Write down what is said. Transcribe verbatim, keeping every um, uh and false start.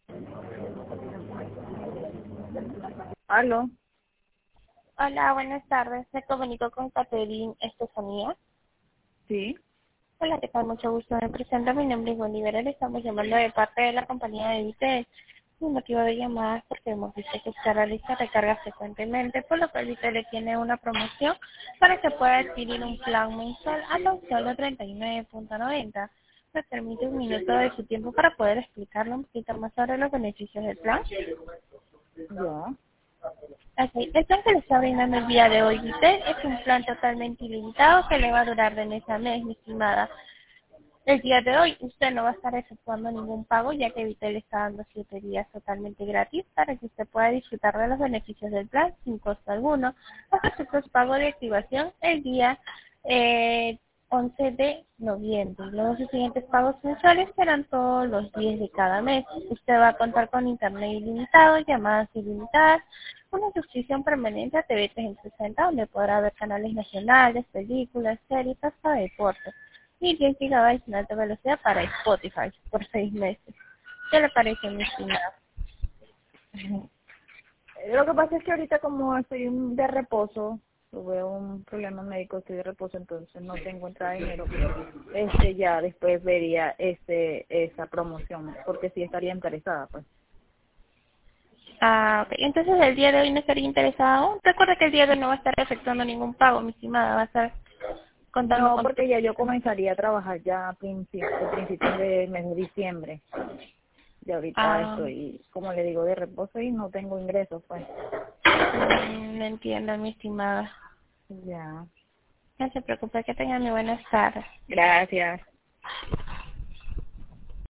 ¿Aló? Hola, buenas tardes. Me comunico con Catherine Estefanía. Sí. Hola, ¿qué tal? Mucho gusto. Me presento. Mi nombre es Bolívar. Le estamos llamando de parte de la compañía de Vitel. Mi motivo de llamada es porque hemos visto que usted realiza recargas frecuentemente, por lo cual Vitel le tiene una promoción para que pueda adquirir un plan mensual a tan solo treinta y nueve punto noventa. ¿Me permite un minuto de su tiempo para poder explicarle un poquito más sobre los beneficios del plan? Ya. Ok, el plan que le está brindando el día de hoy Vitel es un plan totalmente ilimitado que le va a durar de mes a mes, mi estimada. El día de hoy usted no va a estar efectuando ningún pago, ya que Vitel le está dando siete días totalmente gratis para que usted pueda disfrutar de los beneficios del plan sin costo alguno. Los efectos pago de activación el día eh, once de noviembre. Los siguientes pagos mensuales serán todos los días de cada mes. Usted va a contar con internet ilimitado, llamadas ilimitadas, una suscripción permanente a T V trescientos sesenta, donde podrá ver canales nacionales, películas, series, hasta deportes, y diez gigabytes de alta velocidad para Spotify por seis meses. ¿Qué le parece, mi estimada? Lo que pasa es que ahorita como estoy de reposo, tuve un problema médico, estoy de reposo, entonces no tengo entrada de dinero. Este, ya después vería este esa promoción, porque sí estaría interesada, pues. Ah, ok. Entonces el día de hoy no estaría interesada aún. Recuerda que el día de hoy no va a estar efectuando ningún pago, mi estimada. Va a estar contando No, con tu... porque ya yo comenzaría a trabajar ya a principios, principios del mes de diciembre. Y ahorita Ah, estoy, como le digo, de reposo y no tengo ingresos, pues. mm, no entiendo, mi estimada. Ya. No se preocupe, que tengan muy buenas tardes. Gracias.